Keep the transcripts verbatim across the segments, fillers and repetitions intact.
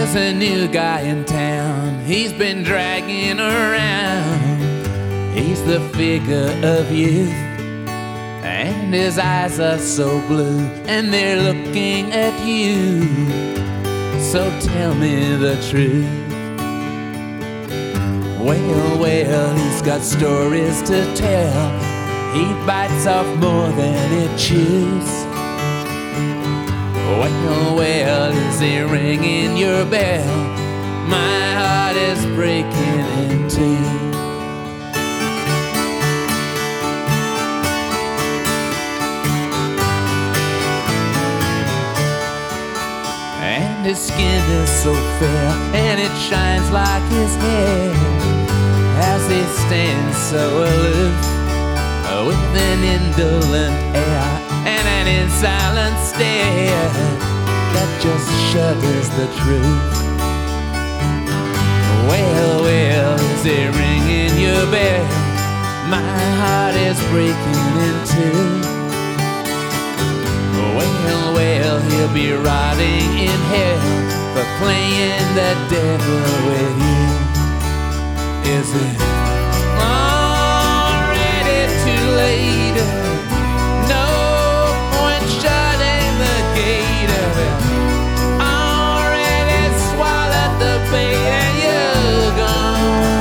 There's a new guy in town he's been dragging around. He's the figure of youth, and his eyes are so blue, and they're looking at you. So tell me the truth. Well, well, he's got stories to tell. He bites off more than he chews. Well, well, is he ringing your bell? My heart is breaking in two. And his skin is so fair, and it shines like his hair, as he stands so aloof, with an indolent air and an insolent stare that just shudders the truth. Well, well, is he ringing your bell? My heart is breaking in two. Well, well, he'll be rotting in hell for playing the devil with you. Is it already too late? No point shutting the gate. Already swallowed the bait and you're gone.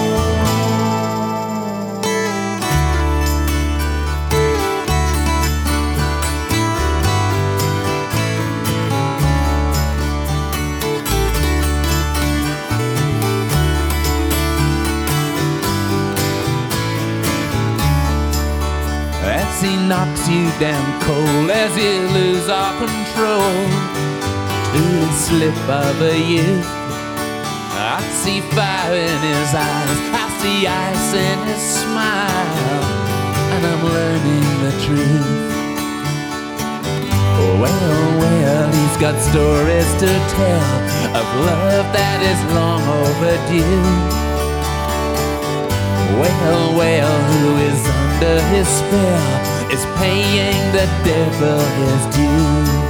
As he knocks you down cold, as you lose all control to the slip of a youth, I see fire in his eyes, I see ice in his smile, and I'm learning the truth. Well, well, he's got stories to tell of love that is long overdue. Well, well, who is under his spell is paying the devil his due.